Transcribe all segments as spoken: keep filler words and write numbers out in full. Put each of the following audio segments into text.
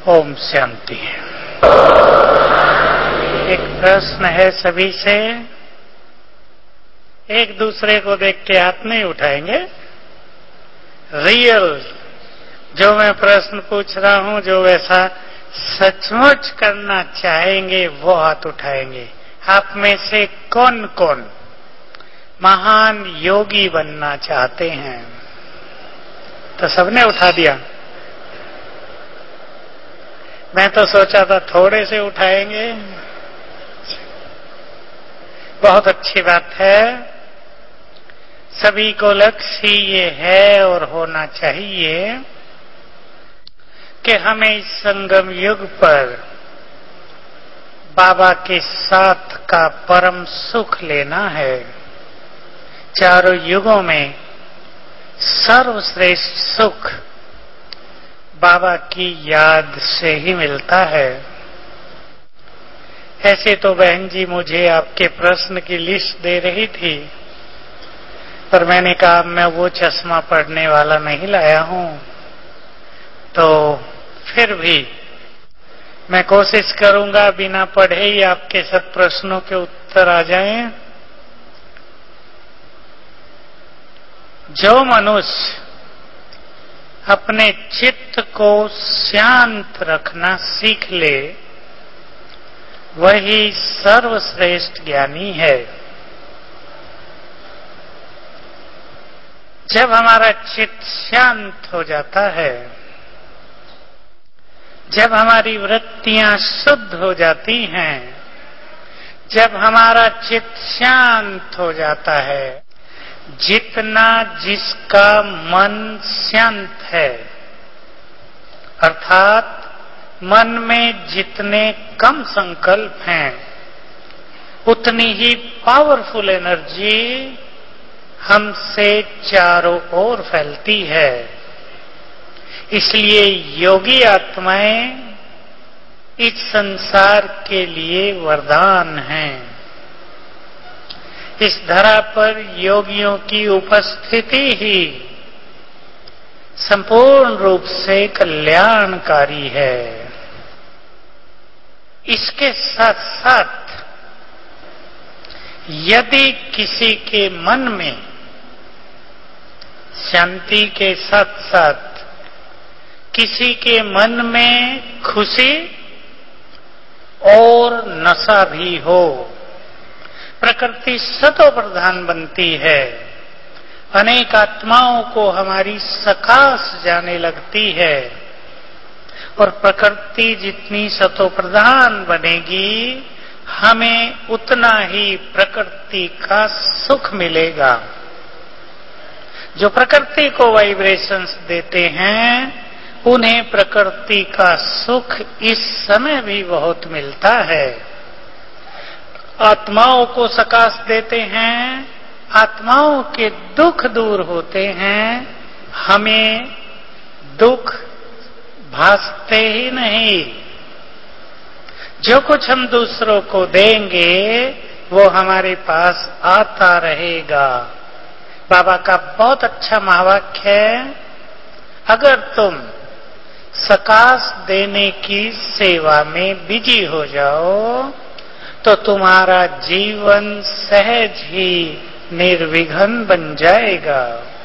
ओम शांति। एक प्रश्न है सभी से, एक दूसरे को देख के हाथ नहीं उठाएंगे। रियल जो मैं प्रश्न पूछ रहा हूं, जो वैसा सचमुच करना चाहेंगे वो हाथ उठाएंगे। आप में से कौन कौन महान योगी बनना चाहते हैं? तो सबने उठा दिया। मैं तो सोचा था थोड़े से उठाएंगे। बहुत अच्छी बात है। सभी को लक्ष्य ये है और होना चाहिए कि हमें इस संगम युग पर बाबा के साथ का परम सुख लेना है। चारों युगों में सर्वश्रेष्ठ सुख बाबा की याद से ही मिलता है। ऐसे तो बहन जी मुझे आपके प्रश्न की लिस्ट दे रही थी, पर मैंने कहा मैं वो चश्मा पढ़ने वाला नहीं लाया हूं, तो फिर भी मैं कोशिश करूंगा बिना पढ़े ही आपके सब प्रश्नों के उत्तर आ जाएं। जो मनुष्य अपने चित्त को शांत रखना सीख ले, वही सर्वश्रेष्ठ ज्ञानी है। जब हमारा चित्त शांत हो जाता है, जब हमारी वृत्तियां शुद्ध हो जाती हैं, जब हमारा चित्त शांत हो जाता है, जितना जिसका मन शांत है, अर्थात मन में जितने कम संकल्प हैं, उतनी ही पावरफुल एनर्जी हमसे चारों ओर फैलती है। इसलिए योगी आत्माएं इस संसार के लिए वरदान हैं। इस धरा पर योगियों की उपस्थिति ही संपूर्ण रूप से कल्याणकारी है। इसके साथ साथ यदि किसी के मन में शांति के साथ साथ किसी के मन में खुशी और नशा भी हो, प्रकृति सतो प्रधान बनती है। अनेक आत्माओं को हमारी सकाश जाने लगती है, और प्रकृति जितनी सतो प्रधान बनेगी, हमें उतना ही प्रकृति का सुख मिलेगा। जो प्रकृति को वाइब्रेशंस देते हैं, उन्हें प्रकृति का सुख इस समय भी बहुत मिलता है। आत्माओं को सकाश देते हैं, आत्माओं के दुख दूर होते हैं, हमें दुख भासते ही नहीं। जो कुछ हम दूसरों को देंगे वो हमारे पास आता रहेगा। बाबा का बहुत अच्छा महावाक्य है, अगर तुम सकाश देने की सेवा में बिजी हो जाओ तो तुम्हारा जीवन सहज ही निर्विघ्न बन जाएगा।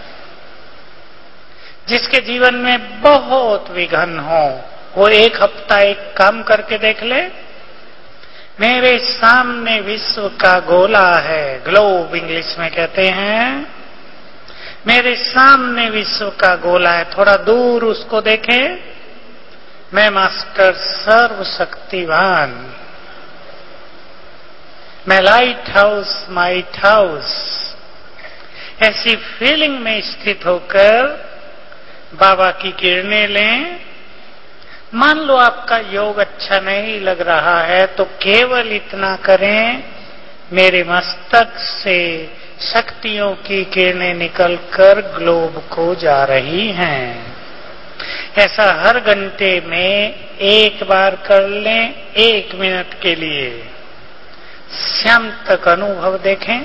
जिसके जीवन में बहुत विघ्न हो, वो एक हफ्ता एक काम करके देख ले। मेरे सामने विश्व का गोला है, ग्लोब इंग्लिश में कहते हैं। मेरे सामने विश्व का गोला है, थोड़ा दूर उसको देखें। मैं मास्टर सर्वशक्तिवान, मैं लाइट हाउस माइट हाउस, ऐसी फीलिंग में स्थित होकर बाबा की किरणें लें। मान लो आपका योग अच्छा नहीं लग रहा है, तो केवल इतना करें, मेरे मस्तक से शक्तियों की किरणें निकलकर ग्लोब को जा रही हैं। ऐसा हर घंटे में एक बार कर लें, एक मिनट के लिए। शाम तक अनुभव देखें,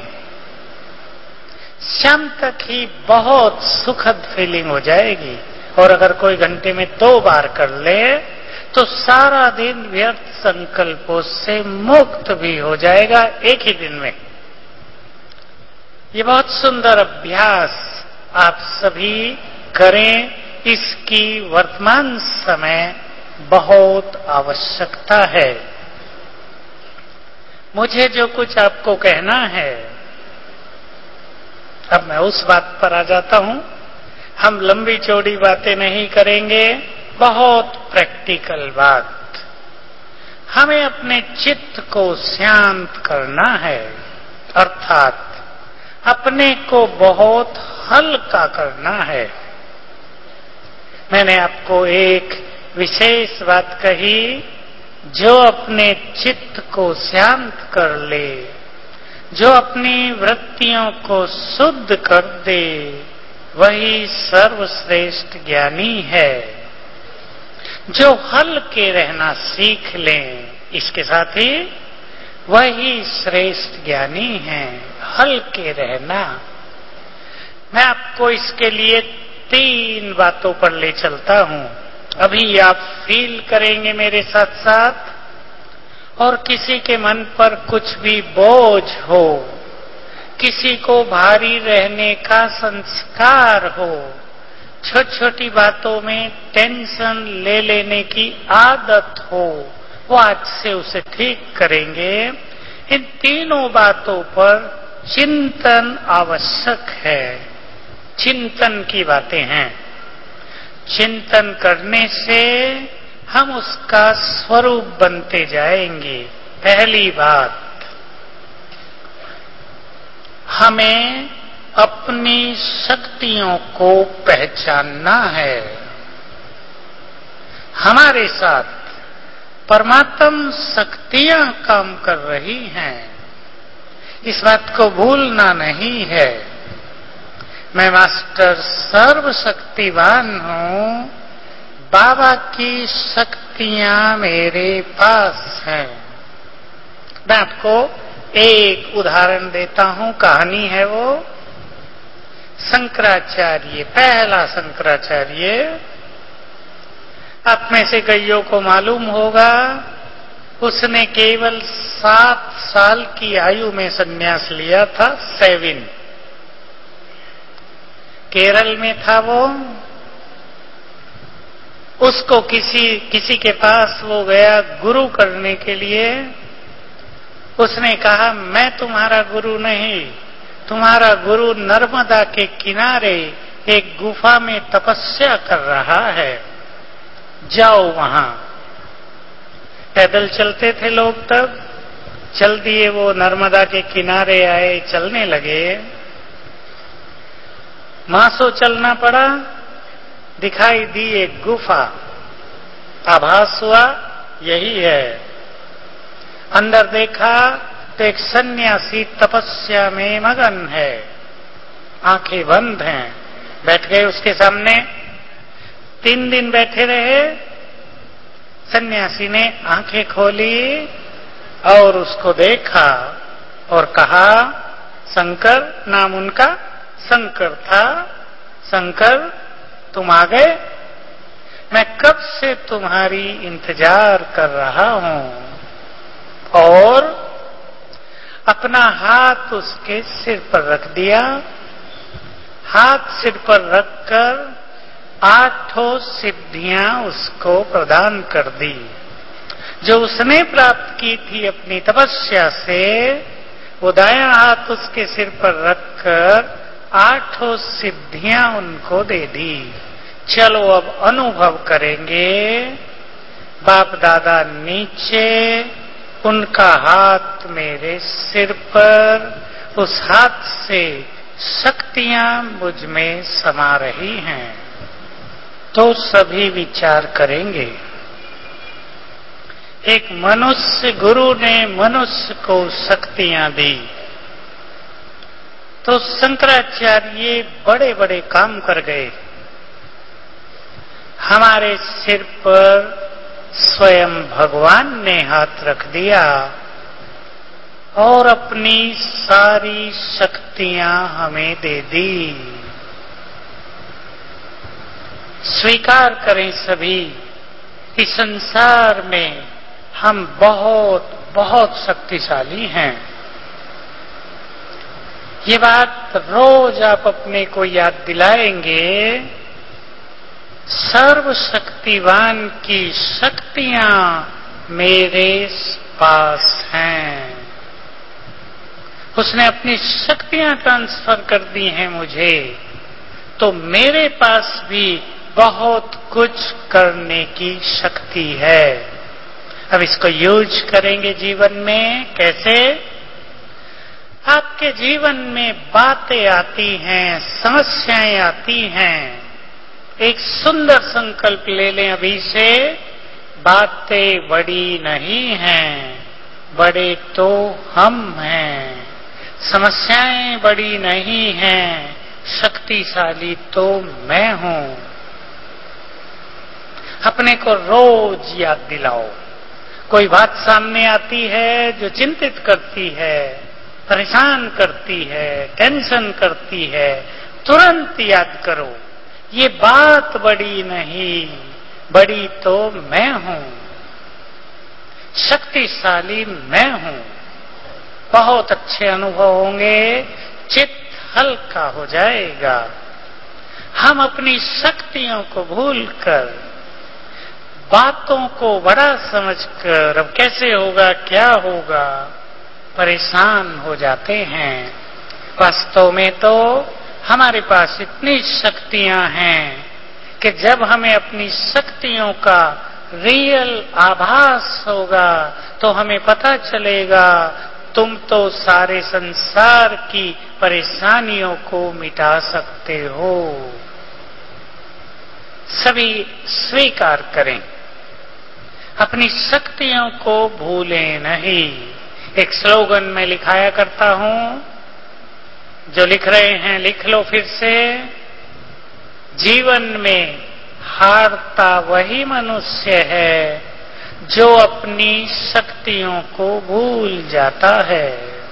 शाम तक ही बहुत सुखद फीलिंग हो जाएगी। और अगर कोई घंटे में दो बार कर ले तो सारा दिन व्यर्थ संकल्पों से मुक्त भी हो जाएगा एक ही दिन में। ये बहुत सुंदर अभ्यास आप सभी करें, इसकी वर्तमान समय बहुत आवश्यकता है। मुझे जो कुछ आपको कहना है, अब मैं उस बात पर आ जाता हूं। हम लंबी चौड़ी बातें नहीं करेंगे, बहुत प्रैक्टिकल बात। हमें अपने चित्त को शांत करना है, अर्थात अपने को बहुत हल्का करना है। मैंने आपको एक विशेष बात कही, जो अपने चित्त को शांत कर ले, जो अपनी वृत्तियों को शुद्ध कर दे, वही सर्वश्रेष्ठ ज्ञानी है। जो हल्के रहना सीख लें, इसके साथ ही वही श्रेष्ठ ज्ञानी है, हल्के रहना। मैं आपको इसके लिए तीन बातों पर ले चलता हूं, अभी आप फील करेंगे मेरे साथ साथ। और किसी के मन पर कुछ भी बोझ हो, किसी को भारी रहने का संस्कार हो, छोटी छोटी बातों में टेंशन ले लेने की आदत हो, वो आज से उसे ठीक करेंगे। इन तीनों बातों पर चिंतन आवश्यक है। चिंतन की बातें हैं। चिंतन करने से हम उसका स्वरूप बनते जाएंगे। पहली बात, हमें अपनी शक्तियों को पहचानना है। हमारे साथ परमात्म शक्तियां काम कर रही हैं, इस बात को भूलना नहीं है। मैं मास्टर सर्वशक्तिवान हूं, बाबा की शक्तियां मेरे पास हैं। मैं आपको एक उदाहरण देता हूं, कहानी है वो। शंकराचार्य, पहला शंकराचार्य, आप में से कईयों को मालूम होगा, उसने केवल सात साल की आयु में संन्यास लिया था। सेवन, केरल में था वो। उसको किसी किसी के पास वो गया गुरु करने के लिए। उसने कहा, मैं तुम्हारा गुरु नहीं, तुम्हारा गुरु नर्मदा के किनारे एक गुफा में तपस्या कर रहा है, जाओ वहां। पैदल चलते थे लोग तब, चल दिए, वो नर्मदा के किनारे आए, चलने लगे। मासों चलना पड़ा, दिखाई दी एक गुफा, आभास हुआ यही है। अंदर देखा तो एक सन्यासी तपस्या में मगन है, आंखें बंद हैं। बैठ गए उसके सामने, तीन दिन बैठे रहे। सन्यासी ने आंखें खोली और उसको देखा और कहा, शंकर, नाम उनका शंकर था, शंकर तुम आ गए, मैं कब से तुम्हारी इंतजार कर रहा हूं। और अपना हाथ उसके सिर पर रख दिया। हाथ सिर पर रखकर आठों सिद्धियां उसको प्रदान कर दी, जो उसने प्राप्त की थी अपनी तपस्या से। वो दायां हाथ उसके सिर पर रखकर आठों सिद्धियां उनको दे दी। चलो अब अनुभव करेंगे। बाप दादा नीचे, उनका हाथ मेरे सिर पर, उस हाथ से शक्तियां मुझ में समा रही हैं। तो सभी विचार करेंगे, एक मनुष्य गुरु ने मनुष्य को शक्तियां दी, तो शंकराचार्य बड़े बड़े काम कर गए। हमारे सिर पर स्वयं भगवान ने हाथ रख दिया और अपनी सारी शक्तियां हमें दे दी। स्वीकार करें सभी, इस संसार में हम बहुत बहुत शक्तिशाली हैं। ये बात रोज आप अपने को याद दिलाएंगे। सर्वशक्तिवान की शक्तियां मेरे पास हैं। उसने अपनी शक्तियां ट्रांसफर कर दी हैं मुझे, तो मेरे पास भी बहुत कुछ करने की शक्ति है। अब इसको यूज करेंगे जीवन में। कैसे? आपके जीवन में बातें आती हैं, समस्याएं आती हैं। एक सुंदर संकल्प ले लें अभी से, बातें बड़ी नहीं हैं, बड़े तो हम हैं। समस्याएं बड़ी नहीं हैं, शक्तिशाली तो मैं हूं। अपने को रोज याद दिलाओ। कोई बात सामने आती है जो चिंतित करती है, परेशान करती है, टेंशन करती है, तुरंत याद करो, ये बात बड़ी नहीं, बड़ी तो मैं हूं, शक्तिशाली मैं हूं। बहुत अच्छे अनुभव होंगे, चित्त हल्का हो जाएगा। हम अपनी शक्तियों को भूलकर, बातों को बड़ा समझकर अब कैसे होगा, क्या होगा, परेशान हो जाते हैं। वास्तव में तो हमारे पास इतनी शक्तियां हैं कि जब हमें अपनी शक्तियों का रियल आभास होगा तो हमें पता चलेगा तुम तो सारे संसार की परेशानियों को मिटा सकते हो। सभी स्वीकार करें, अपनी शक्तियों को भूलें नहीं। एक स्लोगन में लिखाया करता हूं, जो लिख रहे हैं लिख लो फिर से। जीवन में हारता वही मनुष्य है जो अपनी शक्तियों को भूल जाता है।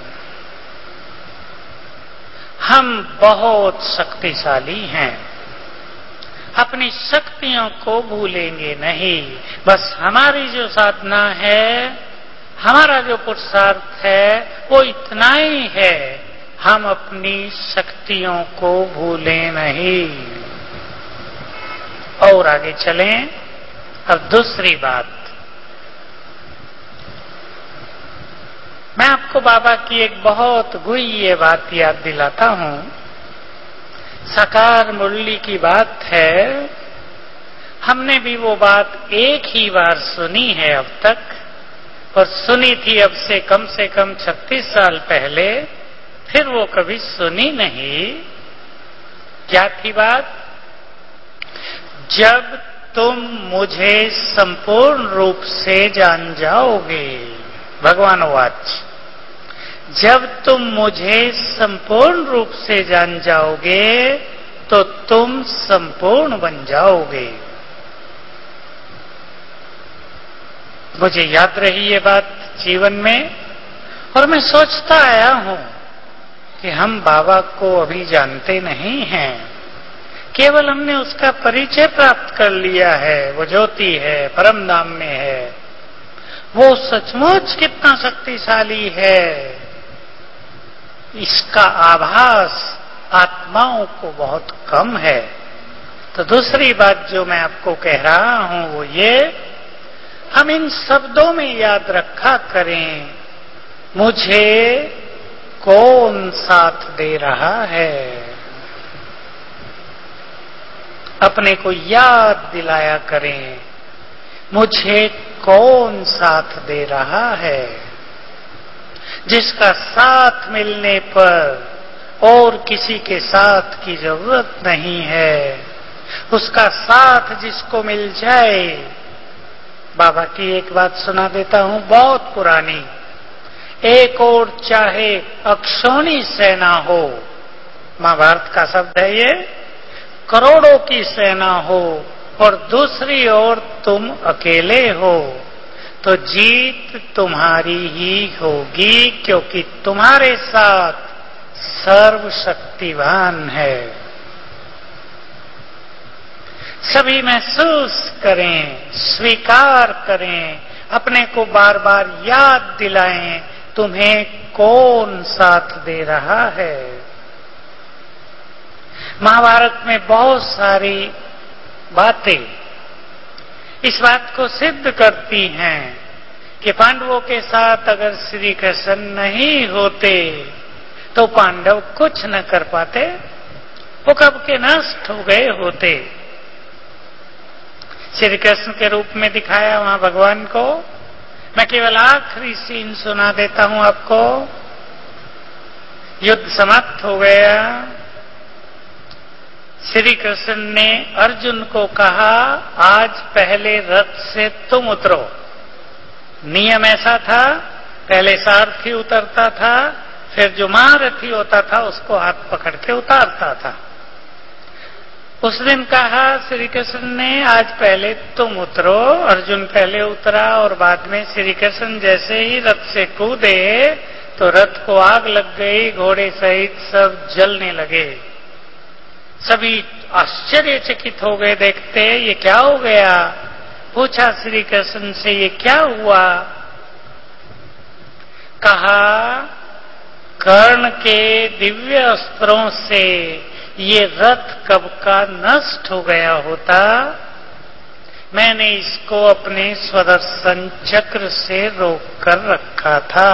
हम बहुत शक्तिशाली हैं, अपनी शक्तियों को भूलेंगे नहीं। बस हमारी जो साधना है, हमारा जो पुरुषार्थ है, वो इतना ही है, हम अपनी शक्तियों को भूलें नहीं। और आगे चलें। अब दूसरी बात, मैं आपको बाबा की एक बहुत गुह्य बात याद दिलाता हूं। साकार मुरली की बात है। हमने भी वो बात एक ही बार सुनी है अब तक, और सुनी थी अब से कम से कम छत्तीस साल पहले, फिर वो कभी सुनी नहीं। क्या थी बात? जब तुम मुझे संपूर्ण रूप से जान जाओगे, भगवान वाच, जब तुम मुझे संपूर्ण रूप से जान जाओगे तो तुम संपूर्ण बन जाओगे। मुझे याद रही ये बात जीवन में, और मैं सोचता आया हूं कि हम बाबा को अभी जानते नहीं हैं, केवल हमने उसका परिचय प्राप्त कर लिया है। वो ज्योति है, परम धाम में है। वो सचमुच कितना शक्तिशाली है, इसका आभास आत्माओं को बहुत कम है। तो दूसरी बात जो मैं आपको कह रहा हूं वो ये, हम इन शब्दों में याद रखा करें, मुझे कौन साथ दे रहा है। अपने को याद दिलाया करें, मुझे कौन साथ दे रहा है। जिसका साथ मिलने पर और किसी के साथ की जरूरत नहीं है, उसका साथ जिसको मिल जाए। बाबा की एक बात सुना देता हूं, बहुत पुरानी। एक और चाहे अक्षौणी सेना हो, महाभारत का शब्द है ये, करोड़ों की सेना हो, और दूसरी ओर तुम अकेले हो, तो जीत तुम्हारी ही होगी, क्योंकि तुम्हारे साथ सर्वशक्तिवान है। सभी महसूस करें, स्वीकार करें, अपने को बार बार याद दिलाएं तुम्हें कौन साथ दे रहा है। महाभारत में बहुत सारी बातें इस बात को सिद्ध करती हैं कि पांडवों के साथ अगर श्री कृष्ण नहीं होते तो पांडव कुछ न कर पाते, वो कब के नष्ट हो गए होते। श्री कृष्ण के रूप में दिखाया वहां भगवान को। मैं केवल आखिरी सीन सुना देता हूं आपको। युद्ध समाप्त हो गया। श्री कृष्ण ने अर्जुन को कहा, आज पहले रथ से तुम उतरो। नियम ऐसा था, पहले सारथी उतरता था, फिर जो महारथी होता था उसको हाथ पकड़ के उतारता था। उस दिन कहा श्री कृष्ण ने, आज पहले तुम उतरो। अर्जुन पहले उतरा और बाद में श्री कृष्ण जैसे ही रथ से कूदे तो रथ को आग लग गई, घोड़े सहित सब जलने लगे। सभी आश्चर्यचकित हो गए, देखते ये क्या हो गया। पूछा श्री कृष्ण से, ये क्या हुआ। कहा, कर्ण के दिव्य अस्त्रों से ये रथ कब का नष्ट हो गया होता। मैंने इसको अपने स्वदर्शन चक्र से रोक कर रखा था।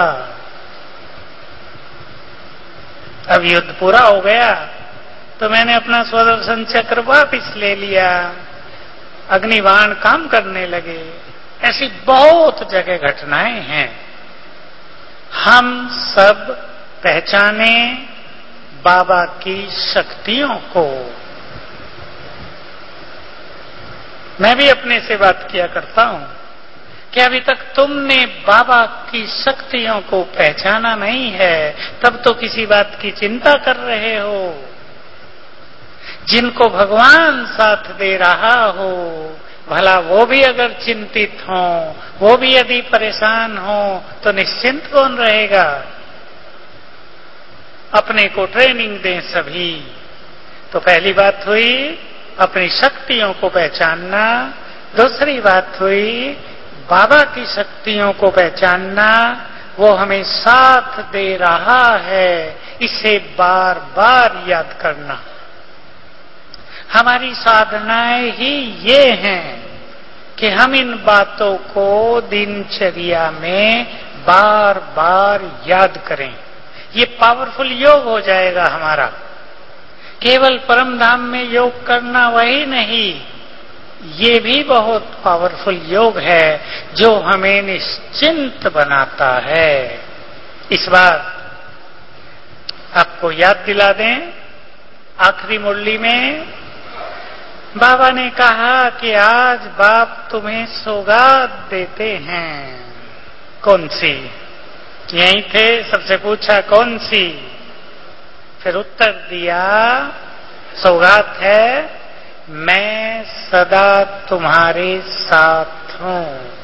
अब युद्ध पूरा हो गया तो मैंने अपना स्वदर्शन चक्र वापिस ले लिया। अग्निबाण काम करने लगे। ऐसी बहुत जगह घटनाएं हैं। हम सब पहचाने बाबा की शक्तियों को। मैं भी अपने से बात किया करता हूं कि अभी तक तुमने बाबा की शक्तियों को पहचाना नहीं है, तब तो किसी बात की चिंता कर रहे हो। जिनको भगवान साथ दे रहा हो, भला वो भी अगर चिंतित हो, वो भी यदि परेशान हो तो निश्चिंत कौन रहेगा। अपने को ट्रेनिंग दें सभी। तो पहली बात हुई अपनी शक्तियों को पहचानना। दूसरी बात हुई बाबा की शक्तियों को पहचानना। वो हमें साथ दे रहा है, इसे बार बार याद करना। हमारी साधनाएं ही ये हैं कि हम इन बातों को दिनचर्या में बार बार याद करें। ये पावरफुल योग हो जाएगा हमारा। केवल परम धाम में योग करना वही नहीं, ये भी बहुत पावरफुल योग है जो हमें निश्चिंत बनाता है। इस बार आपको याद दिला दें, आखिरी मुरली में बाबा ने कहा कि आज बाप तुम्हें सौगात देते हैं। कौन सी? यहीं थे, सबसे पूछा कौन सी, फिर उत्तर दिया सौगात है, मैं सदा तुम्हारे साथ हूं।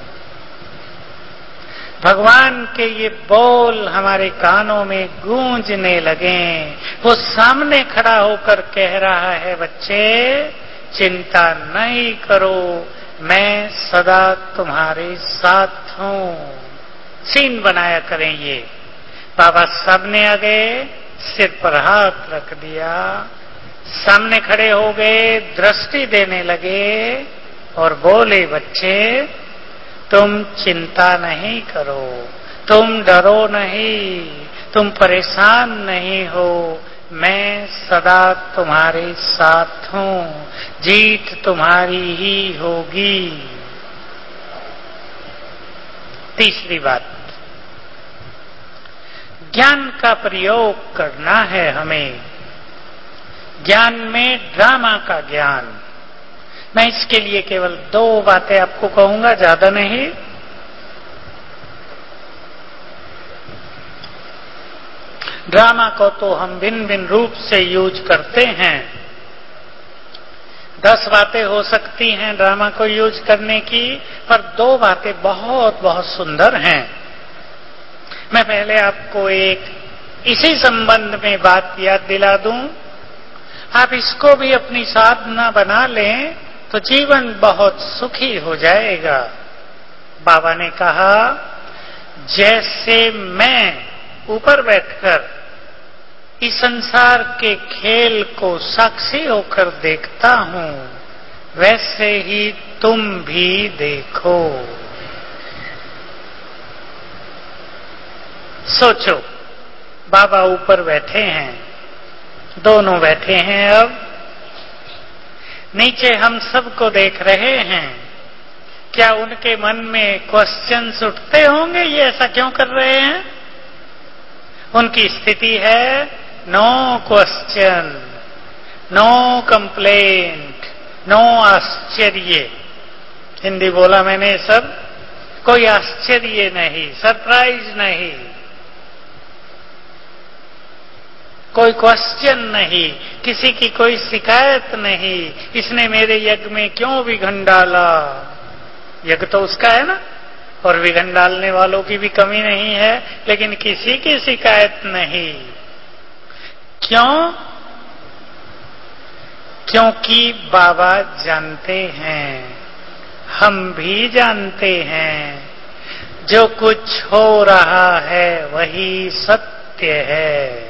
भगवान के ये बोल हमारे कानों में गूंजने लगे। वो सामने खड़ा होकर कह रहा है, बच्चे चिंता नहीं करो, मैं सदा तुम्हारे साथ हूं। सीन बनाया करें ये। बाबा सामने आ गए, सिर पर हाथ रख दिया, सामने खड़े हो गए, दृष्टि देने लगे और बोले, बच्चे तुम चिंता नहीं करो, तुम डरो नहीं, तुम परेशान नहीं हो, मैं सदा तुम्हारे साथ हूं, जीत तुम्हारी ही होगी। तीसरी बात, ज्ञान का प्रयोग करना है हमें। ज्ञान में ड्रामा का ज्ञान। मैं इसके लिए केवल दो बातें आपको कहूंगा, ज्यादा नहीं। ड्रामा को तो हम भिन्न भिन्न रूप से यूज करते हैं। दस बातें हो सकती हैं ड्रामा को यूज करने की, पर दो बातें बहुत बहुत सुंदर हैं। मैं पहले आपको एक इसी संबंध में बात याद दिला दूं। आप इसको भी अपनी साधना बना लें तो जीवन बहुत सुखी हो जाएगा। बाबा ने कहा, जैसे मैं ऊपर बैठकर इस संसार के खेल को साक्षी होकर देखता हूं, वैसे ही तुम भी देखो। सोचो, बाबा ऊपर बैठे हैं, दोनों बैठे हैं, अब नीचे हम सबको देख रहे हैं। क्या उनके मन में क्वेश्चंस उठते होंगे, ये ऐसा क्यों कर रहे हैं? उनकी स्थिति है no question, no complaint, no आश्चर्य। हिंदी बोला मैंने सब, कोई आश्चर्य नहीं, सरप्राइज नहीं, कोई क्वेश्चन नहीं, किसी की कोई शिकायत नहीं, इसने मेरे यज्ञ में क्यों विघन डाला। यज्ञ तो उसका है ना, और विघन डालने वालों की भी कमी नहीं है, लेकिन किसी की शिकायत नहीं। क्यों? क्योंकि बाबा जानते हैं, हम भी जानते हैं, जो कुछ हो रहा है वही सत्य है।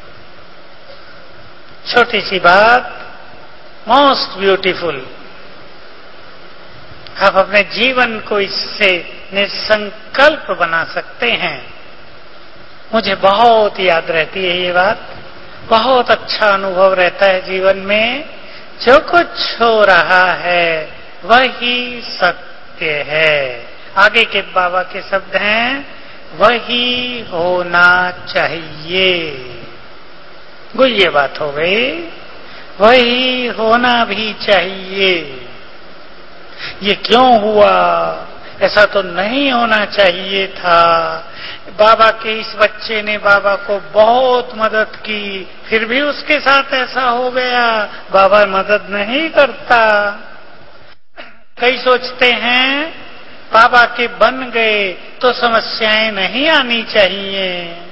छोटी सी बात, मोस्ट ब्यूटीफुल। आप अपने जीवन को इससे निसंकल्प बना सकते हैं। मुझे बहुत याद रहती है ये बात, बहुत अच्छा अनुभव रहता है जीवन में। जो कुछ हो रहा है वही सत्य है। आगे के बाबा के शब्द हैं, वही होना चाहिए। गुल्ये बात हो गई, वही होना भी चाहिए। ये क्यों हुआ, ऐसा तो नहीं होना चाहिए था। बाबा के इस बच्चे ने बाबा को बहुत मदद की, फिर भी उसके साथ ऐसा हो गया। बाबा मदद नहीं करता। कई सोचते हैं बाबा के बन गए तो समस्याएं नहीं आनी चाहिए।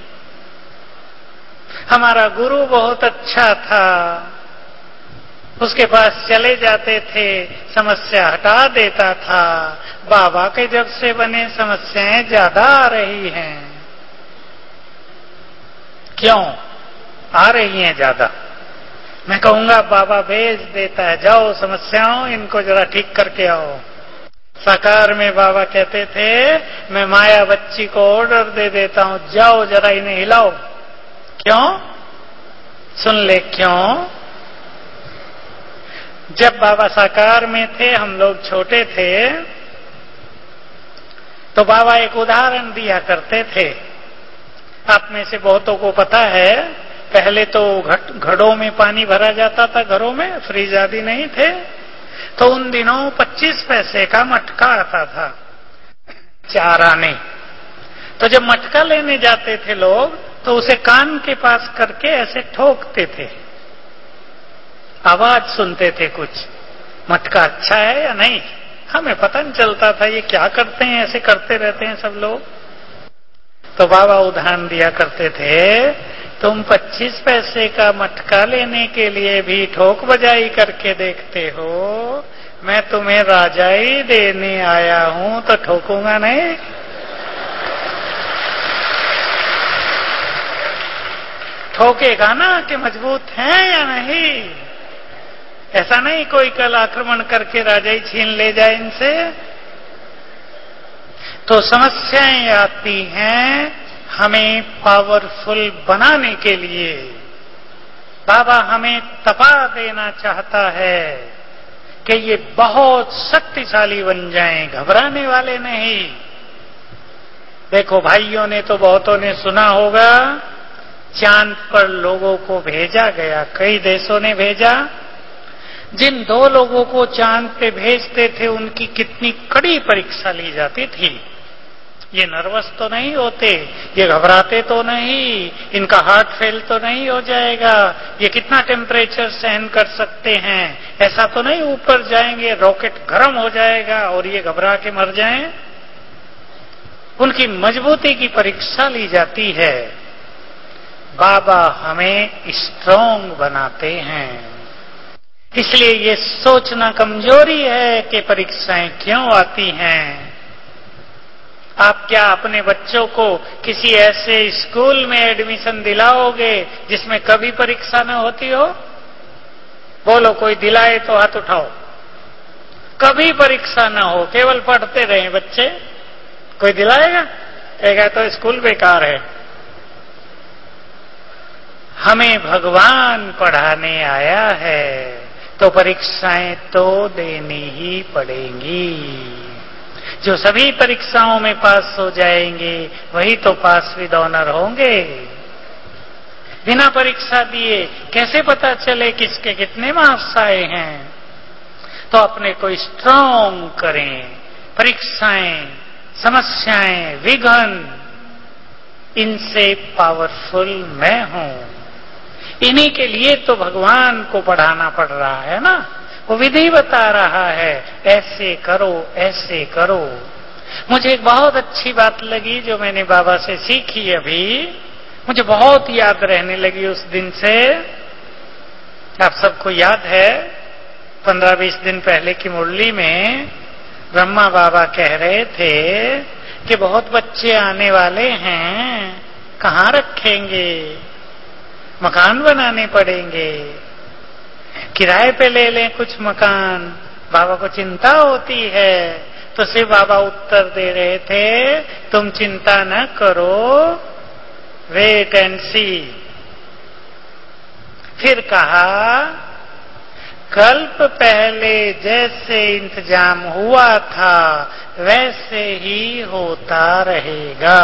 हमारा गुरु बहुत अच्छा था, उसके पास चले जाते थे, समस्या हटा देता था। बाबा के जब से बने समस्याएं ज्यादा आ रही हैं। क्यों आ रही हैं ज्यादा? मैं कहूंगा बाबा भेज देता है, जाओ समस्याओं इनको जरा ठीक करके आओ। साकार में बाबा कहते थे, मैं माया बच्ची को ऑर्डर दे देता हूं, जाओ जरा इन्हें हिलाओ। क्यों? सुन ले क्यों? जब बाबा साकार में थे, हम लोग छोटे थे, तो बाबा एक उदाहरण दिया करते थे। आप में से बहुतों को पता है, पहले तो घड़ों में पानी भरा जाता था, घरों में फ्रिज आदि नहीं थे, तो उन दिनों पच्चीस पैसे का मटका आता था, चार आने। तो जब मटका लेने जाते थे लोग, तो उसे कान के पास करके ऐसे ठोकते थे, आवाज सुनते थे कुछ, मटका अच्छा है या नहीं। हमें पता नहीं चलता था ये क्या करते हैं, ऐसे करते रहते हैं सब लोग। तो बाबा उदाहरण दिया करते थे, तुम पच्चीस पैसे का मटका लेने के लिए भी ठोक बजाई करके देखते हो, मैं तुम्हें राजाई देने आया हूं तो ठोकूंगा नहीं। ठोकेगा ना कि मजबूत हैं या नहीं। ऐसा नहीं कोई कल आक्रमण करके राजाई छीन ले जाए इनसे। तो समस्याएं आती हैं हमें पावरफुल बनाने के लिए। बाबा हमें तपा देना चाहता है कि ये बहुत शक्तिशाली बन जाएं, घबराने वाले नहीं। देखो भाइयों ने तो बहुतों ने सुना होगा, चांद पर लोगों को भेजा गया, कई देशों ने भेजा। जिन दो लोगों को चांद पे भेजते थे उनकी कितनी कड़ी परीक्षा ली जाती थी। ये नर्वस तो नहीं होते, ये घबराते तो नहीं, इनका हार्ट फेल तो नहीं हो जाएगा, ये कितना टेम्परेचर सहन कर सकते हैं, ऐसा तो नहीं ऊपर जाएंगे रॉकेट गर्म हो जाएगा और ये घबरा के मर जाएं। उनकी मजबूती की परीक्षा ली जाती है। बाबा हमें स्ट्रांग बनाते हैं। इसलिए ये सोचना कमजोरी है कि परीक्षाएं क्यों आती हैं। आप क्या अपने बच्चों को किसी ऐसे स्कूल में एडमिशन दिलाओगे जिसमें कभी परीक्षा न होती हो? बोलो, कोई दिलाए तो हाथ उठाओ। कभी परीक्षा ना हो, केवल पढ़ते रहे बच्चे, कोई दिलाएगा? कहेगा तो स्कूल बेकार है। हमें भगवान पढ़ाने आया है तो परीक्षाएं तो देनी ही पड़ेंगी। जो सभी परीक्षाओं में पास हो जाएंगे वही तो पास विद ऑनर होंगे। बिना परीक्षा दिए कैसे पता चले किसके कितने मार्क्स आए हैं? तो अपने को स्ट्रांग करें। परीक्षाएं, समस्याएं, विघ्न, इनसे पावरफुल मैं हूं। इन्हीं के लिए तो भगवान को पढ़ाना पड़ रहा है ना। वो विधि बता रहा है, ऐसे करो, ऐसे करो। मुझे एक बहुत अच्छी बात लगी जो मैंने बाबा से सीखी अभी, मुझे बहुत याद रहने लगी उस दिन से। आप सबको याद है, पंद्रह बीस दिन पहले की मुरली में ब्रह्मा बाबा कह रहे थे कि बहुत बच्चे आने वाले हैं, कहाँ रखेंगे? मकान बनाने पड़ेंगे, किराए पे ले लें कुछ मकान। बाबा को चिंता होती है। तो शिव बाबा उत्तर दे रहे थे, तुम चिंता न करो, वेट एंड सी। फिर कहा, कल्प पहले जैसे इंतजाम हुआ था वैसे ही होता रहेगा।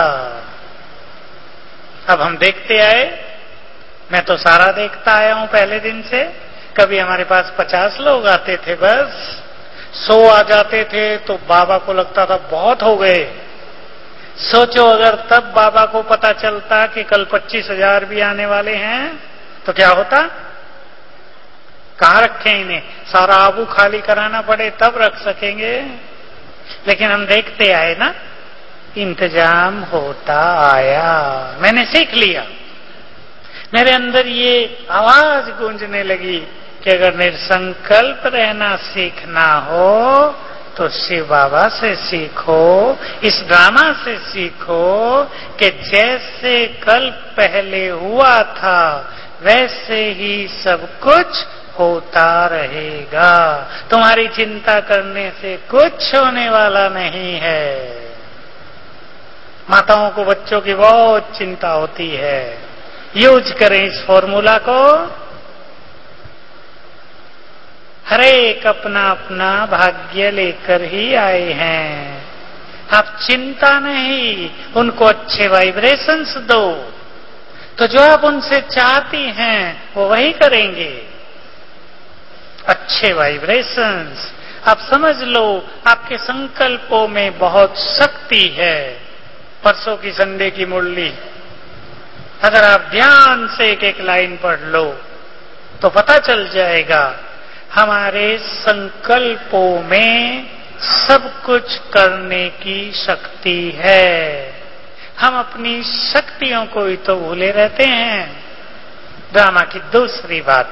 अब हम देखते आए, मैं तो सारा देखता आया हूं पहले दिन से। कभी हमारे पास पचास लोग आते थे, बस सौ आ जाते थे तो बाबा को लगता था बहुत हो गए। सोचो अगर तब बाबा को पता चलता कि कल पच्चीस हजार भी आने वाले हैं तो क्या होता? कहां रखें इन्हें? सारा आबू खाली कराना पड़े तब रख सकेंगे। लेकिन हम देखते आए ना, इंतजाम होता आया। मैंने सीख लिया। मेरे अंदर ये आवाज गूंजने लगी कि अगर निसंकल्प रहना सीखना हो तो शिव बाबा से सीखो, इस ड्रामा से सीखो कि जैसे कल पहले हुआ था वैसे ही सब कुछ होता रहेगा। तुम्हारी चिंता करने से कुछ होने वाला नहीं है। माताओं को बच्चों की बहुत चिंता होती है। यूज करें इस फॉर्मूला को। हर एक अपना अपना भाग्य लेकर ही आए हैं। आप चिंता नहीं, उनको अच्छे वाइब्रेशंस दो, तो जो आप उनसे चाहती हैं वो वही करेंगे। अच्छे वाइब्रेशंस। आप समझ लो, आपके संकल्पों में बहुत शक्ति है। परसों की संडे की मुरली अगर आप ध्यान से एक एक लाइन पढ़ लो तो पता चल जाएगा, हमारे संकल्पों में सब कुछ करने की शक्ति है। हम अपनी शक्तियों को ही तो भूले रहते हैं। ड्रामा की दूसरी बात,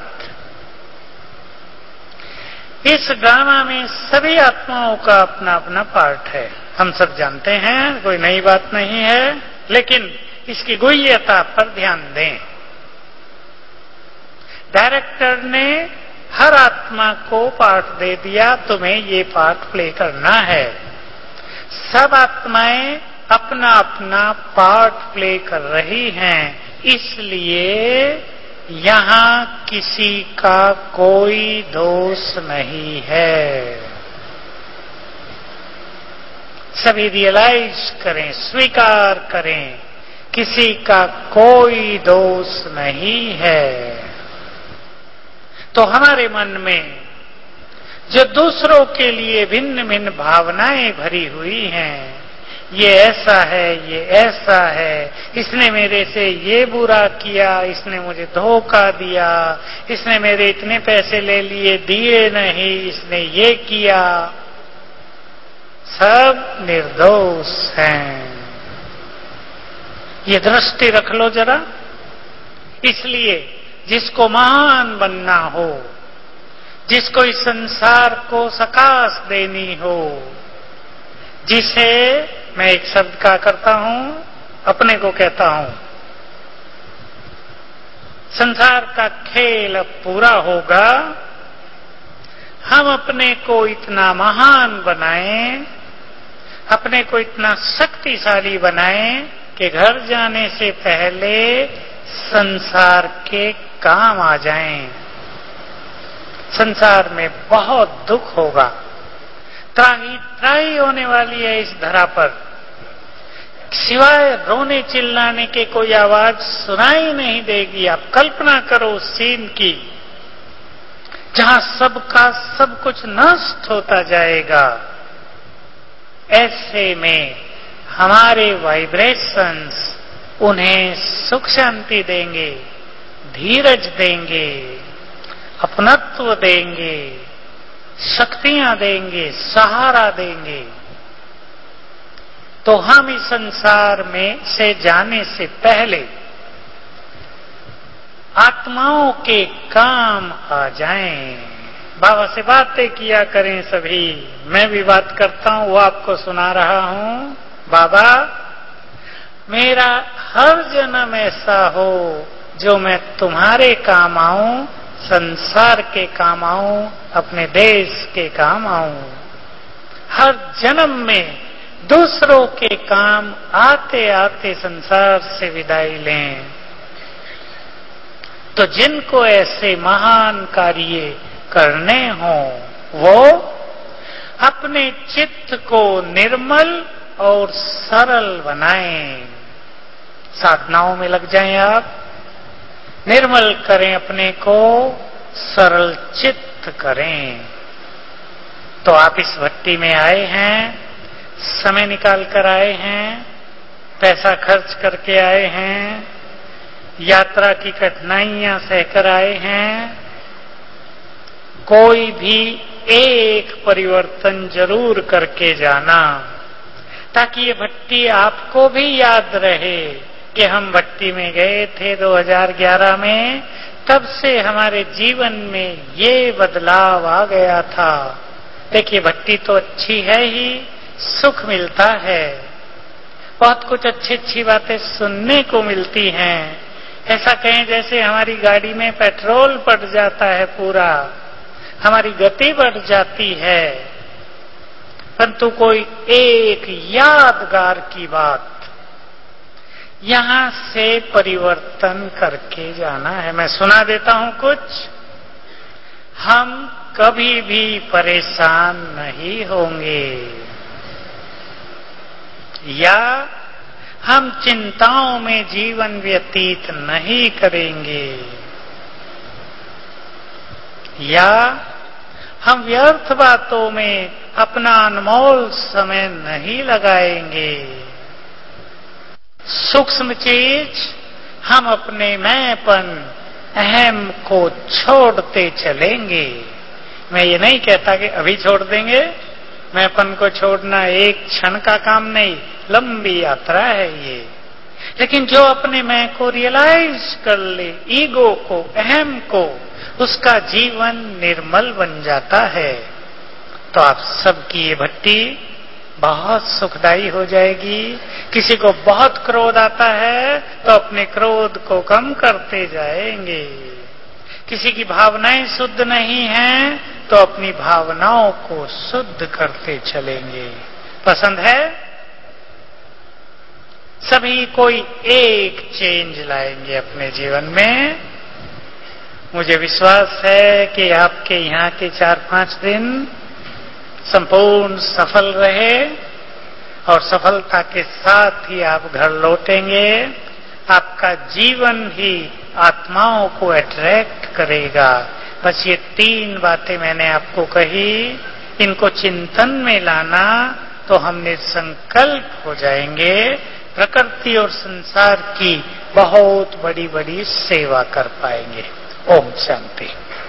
इस ड्रामा में सभी आत्माओं का अपना अपना पार्ट है। हम सब जानते हैं, कोई नई बात नहीं है, लेकिन इसकी गुह्यता पर ध्यान दें। डायरेक्टर ने हर आत्मा को पार्ट दे दिया, तुम्हें ये पार्ट प्ले करना है। सब आत्माएं अपना अपना पार्ट प्ले कर रही हैं, इसलिए यहां किसी का कोई दोष नहीं है। सभी रियलाइज करें, स्वीकार करें, किसी का कोई दोष नहीं है। तो हमारे मन में जो दूसरों के लिए भिन्न भिन्न भावनाएं भरी हुई हैं, ये ऐसा है, ये ऐसा है, इसने मेरे से ये बुरा किया, इसने मुझे धोखा दिया, इसने मेरे इतने पैसे ले लिए, दिए नहीं, इसने ये किया, सब निर्दोष हैं। ये दृष्टि रख लो जरा। इसलिए जिसको महान बनना हो, जिसको इस संसार को सकाश देनी हो, जिसे मैं एक शब्द का करता हूं, अपने को कहता हूं, संसार का खेल अब पूरा होगा। हम अपने को इतना महान बनाएं, अपने को इतना शक्तिशाली बनाएं कि घर जाने से पहले संसार के काम आ जाएं। संसार में बहुत दुख होगा, त्राही त्राही होने वाली है इस धरा पर, सिवाय रोने चिल्लाने के कोई आवाज सुनाई नहीं देगी। आप कल्पना करो उस सीन की, जहां सबका सब कुछ नष्ट होता जाएगा। ऐसे में हमारे वाइब्रेशंस उन्हें सुख शांति देंगे, धीरज देंगे, अपनत्व देंगे, शक्तियां देंगे, सहारा देंगे। तो हम इस संसार में से जाने से पहले आत्माओं के काम आ जाएं। बाबा से बातें किया करें सभी, मैं भी बात करता हूं, वो आपको सुना रहा हूं। बाबा, मेरा हर जन्म ऐसा हो जो मैं तुम्हारे काम आऊं, संसार के काम आऊं, अपने देश के काम आऊं। हर जन्म में दूसरों के काम आते आते संसार से विदाई लें। तो जिनको ऐसे महान कार्य करने हों, वो अपने चित्त को निर्मल और सरल बनाएं। साधनाओं में लग जाएं आप, निर्मल करें अपने को, सरल चित्त करें। तो आप इस भट्टी में आए हैं, समय निकाल कर आए हैं, पैसा खर्च करके आए हैं, यात्रा की कठिनाइयां सहकर आए हैं। कोई भी एक परिवर्तन जरूर करके जाना, ताकि ये भट्टी आपको भी याद रहे कि हम भट्टी में गए थे दो हज़ार ग्यारह में, तब से हमारे जीवन में ये बदलाव आ गया था। देखिए, भट्टी तो अच्छी है ही, सुख मिलता है, बहुत कुछ अच्छी अच्छी बातें सुनने को मिलती हैं। ऐसा कहें जैसे हमारी गाड़ी में पेट्रोल बढ़ जाता है, पूरा हमारी गति बढ़ जाती है। परंतु कोई एक यादगार की बात यहां से परिवर्तन करके जाना है। मैं सुना देता हूं कुछ। हम कभी भी परेशान नहीं होंगे, या हम चिंताओं में जीवन व्यतीत नहीं करेंगे, या हम व्यर्थ बातों में अपना अनमोल समय नहीं लगाएंगे। सूक्ष्म चीज हम अपने मैंपन, अहम को छोड़ते चलेंगे। मैं ये नहीं कहता कि अभी छोड़ देंगे, मैंपन को छोड़ना एक क्षण का काम नहीं, लंबी यात्रा है ये। लेकिन जो अपने मैं को रियलाइज कर ले, ईगो को, अहम को, उसका जीवन निर्मल बन जाता है। तो आप सबकी ये भट्टी बहुत सुखदायी हो जाएगी। किसी को बहुत क्रोध आता है तो अपने क्रोध को कम करते जाएंगे। किसी की भावनाएं शुद्ध नहीं हैं तो अपनी भावनाओं को शुद्ध करते चलेंगे। पसंद है? सभी कोई एक चेंज लाएंगे अपने जीवन में। मुझे विश्वास है कि आपके यहाँ के चार पांच दिन संपूर्ण सफल रहे और सफलता के साथ ही आप घर लौटेंगे। आपका जीवन ही आत्माओं को अट्रैक्ट करेगा। बस ये तीन बातें मैंने आपको कही, इनको चिंतन में लाना तो हम निसंकल्प हो जाएंगे, प्रकृति और संसार की बहुत बड़ी बड़ी सेवा कर पाएंगे। ओम शांति।